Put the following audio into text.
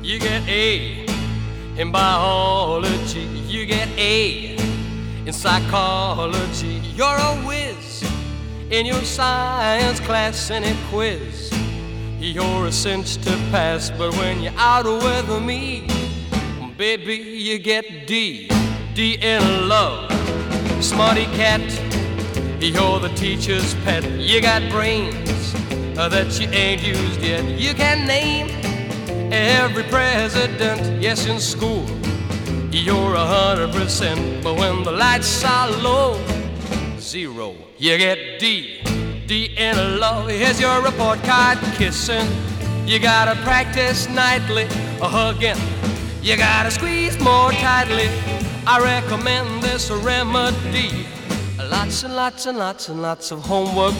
You get A in biology. You get A in psychology. You're a whiz in your science class and a quiz. You're a cinch to pass, but when you're out with me, baby, you get D. D in love, smarty cat. You're the teacher's pet. You got brains that you ain't used yet. You can name every president, yes, in school. You're 100%, but when the lights are low, 0. You get D. D in love. Here's your report card, kissing. You gotta practice nightly, hugging. You gotta squeeze more tightly. I recommend this remedy. Lots and lots and lots and lots of homework